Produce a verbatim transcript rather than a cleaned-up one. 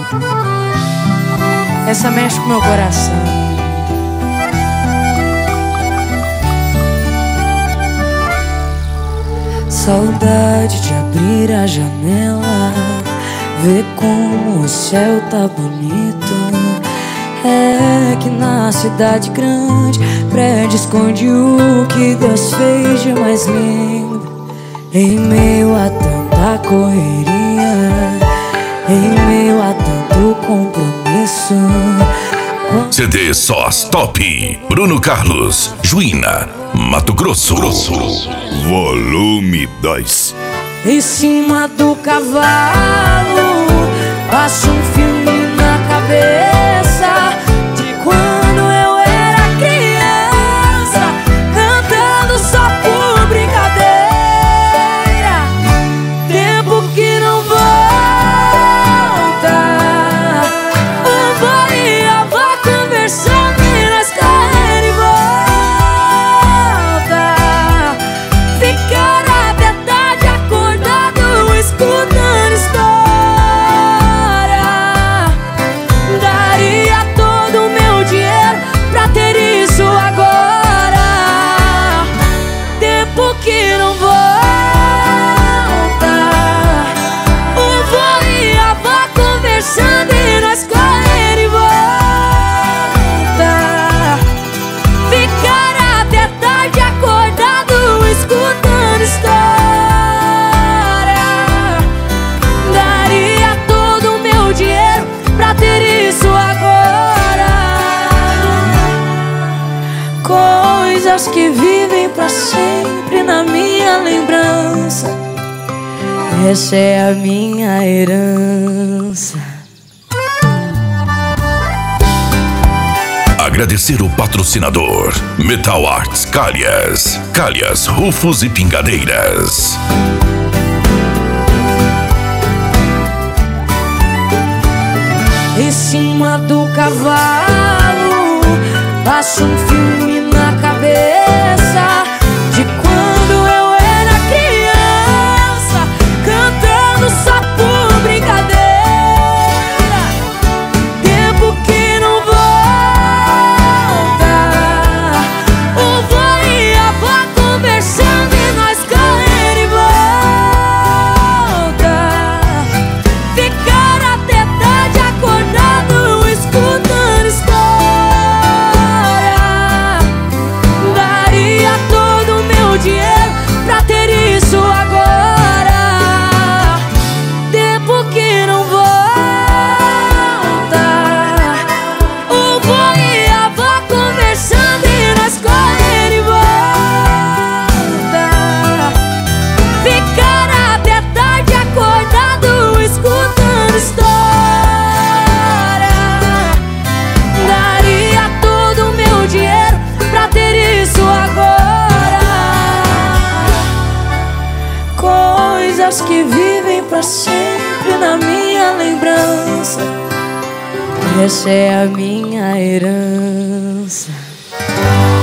Essa mexe com meu coração. Saudade de abrir a janela, ver como o céu tá bonito. É que na cidade grande prédio esconde o que Deus fez de mais lindo. Em meio a tanta correria, em meio a tanto compromisso. C D Sós Top, Bruno Carlos, Juína, Mato Grosso. Volume dois. Em cima do cavalo, passo um filme na cabeça de quando eu era criança, cantando só por brincadeira. Tempo que não volta, o vô e a avó conversando e nós correndo e volta. Ficar até tarde acordado escutando história. Daria todo o meu dinheiro pra ter isso agora. Tempo que não volta, o vô e a avó conversando e nós correndo e volta. Ficar até tarde acordado escutando história. Daria todo o meu dinheiro pra ter isso agora. Coisas que vivem pra sempre na minha lembrança. Essa é a minha herança. Agradecer o patrocinador Metal Arts Calhas, Calhas, Rufos e Pingadeiras. Em cima do cavalo, passo um filme na cabeça de quando eu era criança, cantando só por brincadeira. Tempo que não volta, o vô e a avó conversando e nós correndo e volta. Ficar até tarde acordado escutando história. Daria todo o meu dinheiro pra ter isso agora. Tempo que não volta, o vô e a avó conversando e nós correndo e volta. Ficar até tarde acordado escutando história. Daria todo o meu dinheiro pra ter isso agora. Coisas que vivem pra sempre na minha lembrança. Essa é a minha herança.